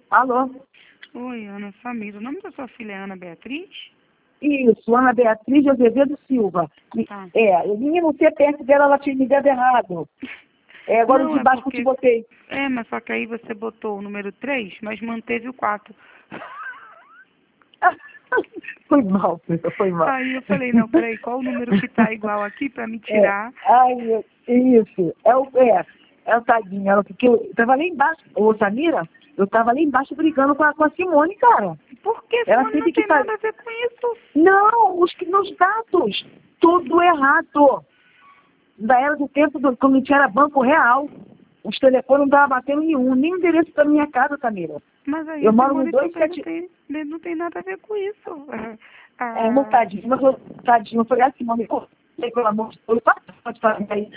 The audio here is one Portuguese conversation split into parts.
Alô? Oi, Ana Samira. O nome da sua filha é Ana Beatriz? Isso, Ana Beatriz de Azevedo Silva. Tá. O menino CPF dela, ela tinha me dado errado. Agora Não, de é baixo que eu porque... te botei. mas só que aí você botou o número 3, mas manteve o 4. Foi mal, filha, foi mal. Aí eu falei, não, peraí, qual o número que tá igual aqui pra me tirar? Isso. É o tadinho. Ela, porque eu tava lá embaixo. Ô, Samira, eu tava lá embaixo brigando com a Simone, cara. Por que Ela Simone teve não que tem nada a ver com isso? Não, nos dados. Tudo errado. Da era do tempo quando a gente era banco real. Os telefones não estavam batendo nenhum, nem o endereço da minha casa, Camila. Mas aí Eu a moro no Simone também 27... não tem nada a ver com isso. Meu tadinho, mas eu, tadinho, eu falei assim, mãe, pelo amor de Deus, pode fazer aí.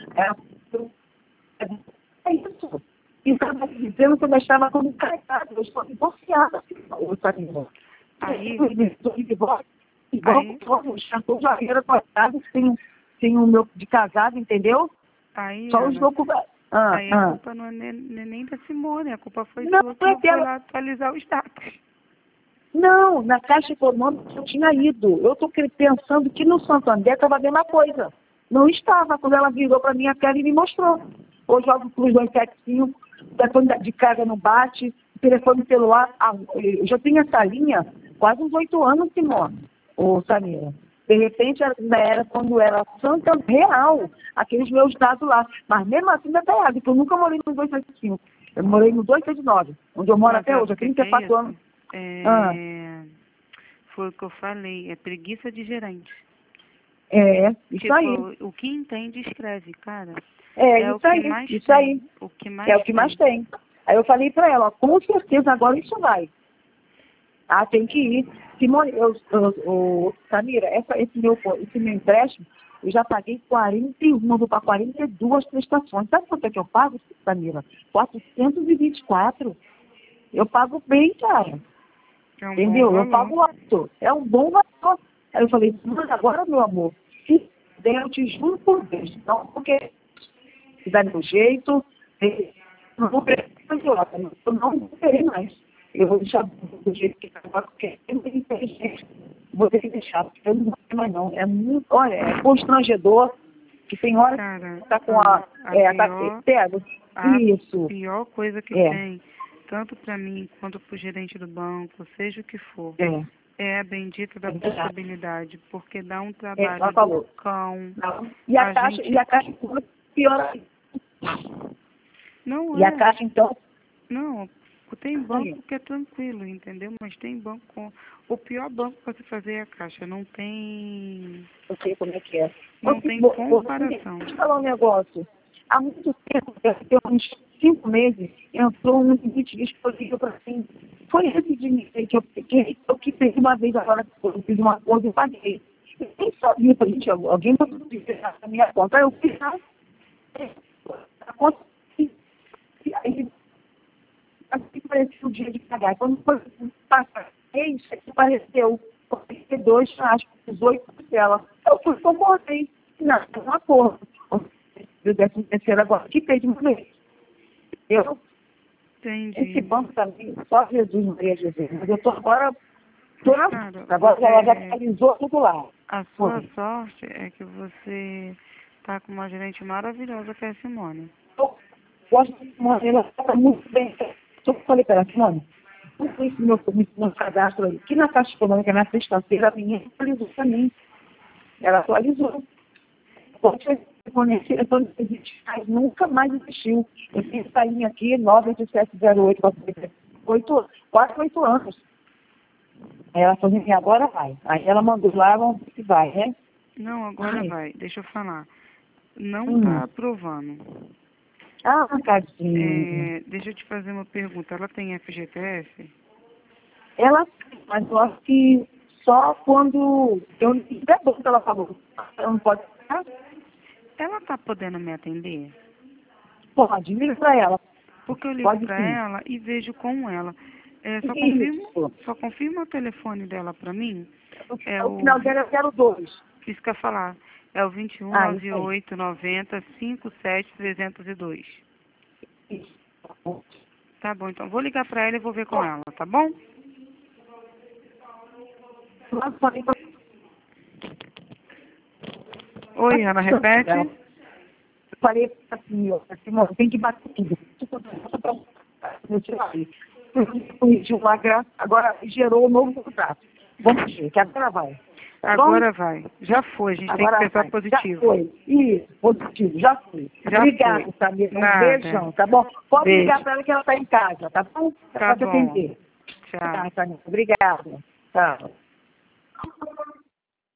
É isso. E estava dizendo que eu deixava como carregado, eu estou divorciada, assim, Camila. Aí, Igual o Janeiro coitado, sem o meu de casado, entendeu? Só os Ana, documentos. aí a culpa não é nem da Simone, a culpa foi Não, sua que não foi lá atualizar os dados. Não, na Caixa Econômica eu tinha ido. Eu estou pensando que no Santander estava a mesma coisa. Não estava, quando ela virou para minha cara e me mostrou. Hoje eu jogo Cruz 275, o telefone de casa não bate, o telefone celular. Eu já tenho essa linha quase uns 8 anos, Simone, ô Samira. De repente era quando era Santander Real, aqueles meus dados lá. Mas mesmo assim ainda está errado, porque eu nunca morei no 275. Eu morei no 279, onde eu moro até hoje, há 34 anos. Foi o que eu falei, é preguiça de gerente. Isso tipo, aí. O que entende, escreve, cara. Isso aí. O que mais É o que mais tem. Aí eu falei para ela, com certeza agora isso vai. Tem que ir. Simone, Samira, esse meu empréstimo, eu já paguei 41, vou para 42 prestações. Sabe quanto é que eu pago, Samira? 424. Eu pago bem, cara. Entendeu? Eu pago alto. É um bom valor. Aí eu falei, mas agora, meu amor, se der, eu te juro por Deus. Não, porque se dá meu jeito, eu não vou querer mais outra, eu não vou querer mais. Eu vou deixar do jeito que está agora, porque eu não tenho inteligência. Vou ter que deixar, porque eu não vou ter mais não. É muito, olha, é constrangedor, que tem hora que está com a pior coisa que tem, tanto para mim quanto para o gerente do banco, seja o que for, é a bendita da portabilidade, porque dá um trabalho do cão. E a caixa pior. Não e a caixa, então? Não, tem banco que é tranquilo, entendeu? Mas tem banco o pior banco para se fazer é a caixa, não tem... Eu sei como é que é. Não tem comparação. Deixa eu falar um negócio. Há muito tempo, tem uns 5 meses, entrou um limite disponível para mim. Foi esse dinheiro que eu peguei, eu que peguei uma vez agora, eu fiz um acordo e paguei. Eu nem sabia, gente, alguém mandou dizer na minha conta. Aí eu fiz a conta, e aí assim parecia o dia de pagar. Quando foi passar mês, apareceu 42, acho que 18 dela. Eu fui concordei. Não, é um acordo. Eu décimo terceiro agora, que fez de uma vez. Entendi. Esse banco também, só Jesus, Maria Jesus. Mas eu tô agora, agora ela já atualizou tudo lá. A sua sorte é que você tá com uma gerente maravilhosa que é a Simone. Eu gosto de Simone, ela está muito bem. Eu falei para ela, Simone, tudo isso meu cadastro aí, que na Caixa Econômica, na sexta-feira, a minha atualizou também. Ela atualizou. Pode reconhecer, mas nunca mais existiu. Eu tenho essa linha aqui, 98708, 8 anos. Aí ela falou assim, agora vai. Aí ela mandou lá, vamos ver se vai, né? Não, agora vai. Deixa eu falar. Não tá aprovando. Tadinha. Deixa eu te fazer uma pergunta. Ela tem FGTS? Ela, mas eu acho que só quando eu der bom que ela falou. Ela não pode ficar? Ela tá podendo me atender? Pode, liga pra ela. Porque eu ligo pra ela e vejo com ela. Só confirma o telefone dela pra mim. O final dela é 02. Isso que eu ia falar. É o 21 98 90 57 302. Isso. Tá bom, então vou ligar para ela e vou ver com ela, tá bom? Oi, Ana, repete. Eu falei assim, ó, Simone, tem que bater tudo. Corrigiu uma graça, agora gerou um novo contrato. Vamos ver, que agora vai. Agora vai. Já foi, a gente agora tem que pensar positivo. Já foi. Isso, positivo, já foi. Obrigada, Samira. Um beijão, tá bom? Pode ligar para ela que ela está em casa, tá bom? Tá bom. Atender. Tchau. Tá, Samira. Obrigada. Tchau.